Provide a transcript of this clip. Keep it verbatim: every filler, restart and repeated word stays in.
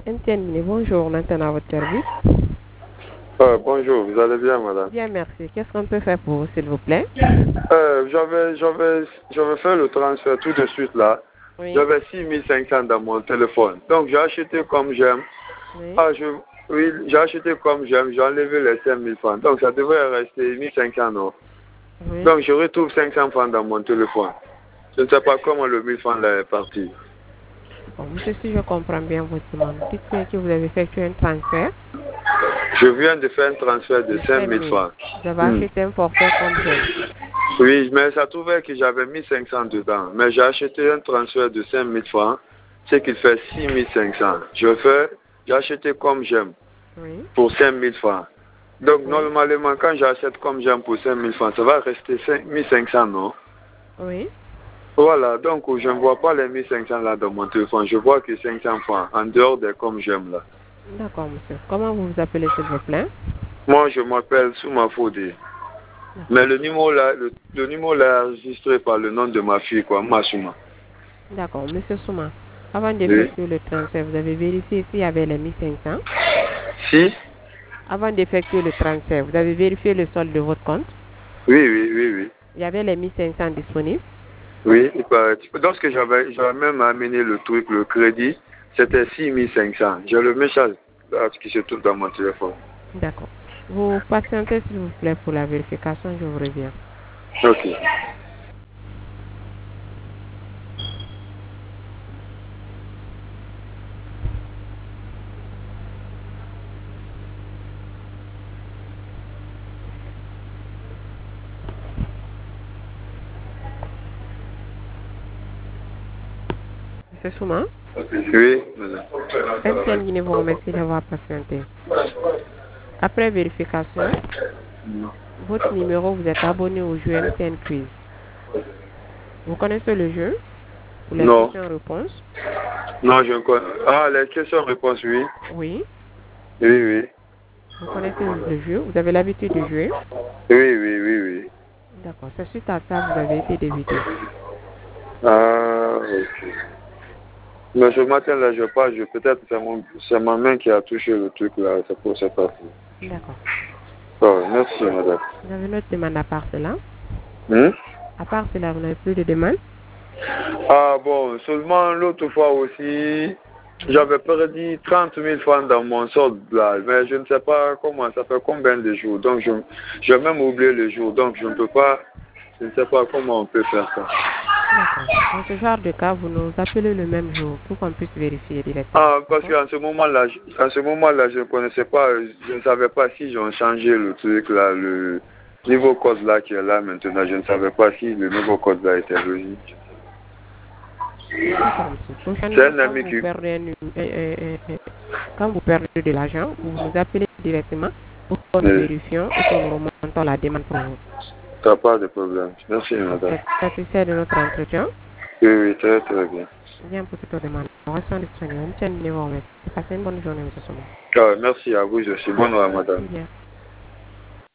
M T N Mini, bonjour, maintenant à votre service. Euh, bonjour, vous allez bien, madame? Bien, merci. Qu'est-ce qu'on peut faire pour vous, s'il vous plaît? euh, J'avais j'avais, j'avais fait le transfert tout de suite là. Oui. J'avais six mille cinq cents dans mon téléphone. Donc j'ai acheté comme j'aime. Oui. Ah, je, oui, j'ai acheté comme j'aime. J'ai enlevé les cinq mille francs. Donc ça devrait rester mille cinq cents, non? Oui. Donc je retrouve cinq cents francs dans mon téléphone. Je ne sais pas comment le mille francs là est parti. Bon, monsieur, si je comprends bien votre demande, dites-moi que vous avez effectué un transfert. Je viens de faire un transfert de De cinq mille cinq mille. francs. Vous avez Hmm. acheté un forfait comme j'aime. Oui, mais ça trouvait que j'avais mille cinq cents dedans. Mais j'ai acheté un transfert de cinq mille francs, ce qui fait six mille cinq cents. Je fais, j'ai acheté comme j'aime Oui. pour cinq mille francs. Donc, Oui. normalement, quand j'achète comme j'aime pour cinq mille francs, ça va rester cinq mille cinq cents, non? Oui. Voilà, donc je ne vois pas les mille cinq cents là dans mon téléphone. Je vois que cinq cents francs en dehors de comme j'aime là. D'accord, monsieur. Comment vous vous appelez, s'il vous plaît? Moi, je m'appelle Souma Fodé. Mais le numéro là, le, le numéro là est enregistré par le nom de ma fille, quoi, Massouma. D'accord, monsieur Souma. Avant Oui. d'effectuer le transfert, vous avez vérifié s'il y avait les mille cinq cents? Si? Avant d'effectuer le transfert, vous avez vérifié le solde de votre compte? Oui, oui, oui, oui. Il y avait les mille cinq cents disponibles? Oui, il paraît. Lorsque j'avais j'avais même amené le truc, le crédit, c'était six mille cinq cents. J'ai le message là, qui se trouve dans mon téléphone. D'accord. Vous patientez, s'il vous plaît, pour la vérification, je vous reviens. Ok. Monsieur Souma, Oui, madame. M T N Guinée vous remercie d'avoir patienté. Après vérification, votre numéro, vous êtes abonné au jeu M T N Quiz. Vous connaissez le jeu? Ou les Non. questions-réponses? Non, je ne connais. Ah, les questions-réponses, oui. Oui. Oui, oui. Vous connaissez le jeu? Vous avez l'habitude de jouer? Oui, oui, oui, oui. D'accord. C'est suite à ça, vous avez été débité. Ah, ok. Mais ce matin-là, je pas, je peut-être c'est mon, c'est ma main qui a touché le truc là, c'est pour cette partie. D'accord. Oh, merci, madame. Vous avez une autre demande à part cela? Hmm? À part cela, vous n'avez plus de demande? Ah bon, seulement l'autre fois aussi, j'avais perdu trente mille francs dans mon solde là, mais je ne sais pas comment, ça fait combien de jours. Donc je j'ai même oublié le jour, donc je ne peux pas, je ne sais pas comment on peut faire ça. D'accord. Dans ce genre de cas, vous nous appelez le même jour pour qu'on puisse vérifier directement. Ah, parce qu'en ce moment-là, je- en ce moment-là, je ne connaissais pas, je ne savais pas si j'ai changé le truc là, le nouveau code là qui est là maintenant. Je ne savais pas si le nouveau code là était logique. D'accord, monsieur. C'est Prochainement, un quand ami vous qui... perdez, un nu- euh, euh, euh, euh, quand vous perdez de l'argent, vous nous appelez directement pour que nous Oui, vérifions et que nous remontons la demande pour vous. t'as pas de problème. Merci, D'accord. Vous madame. êtes satisfait de notre entretien? Oui, oui, très, très bien. Bien pour toute demande. Nous restons disponibles. Monsieur, nous vous remercie. Passez une bonne journée, monsieur Souma. Ah, merci à vous, je suis bon, madame. Merci bien.